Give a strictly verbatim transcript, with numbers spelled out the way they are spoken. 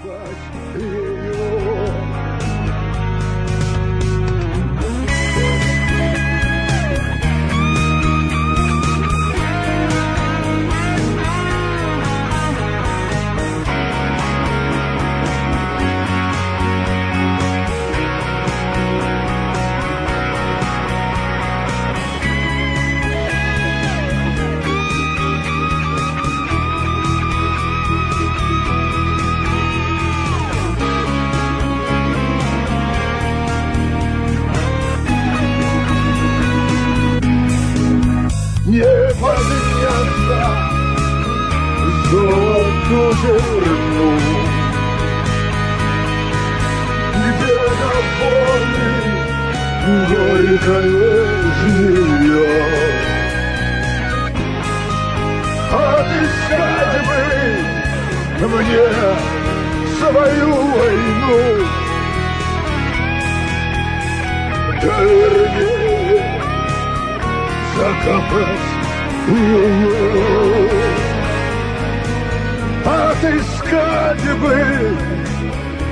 искать ее. Не подняться золоту зерну, где на поле горькая змея. Отыскать бы мне свою войну, да вернее закопать ее. Отыскать бы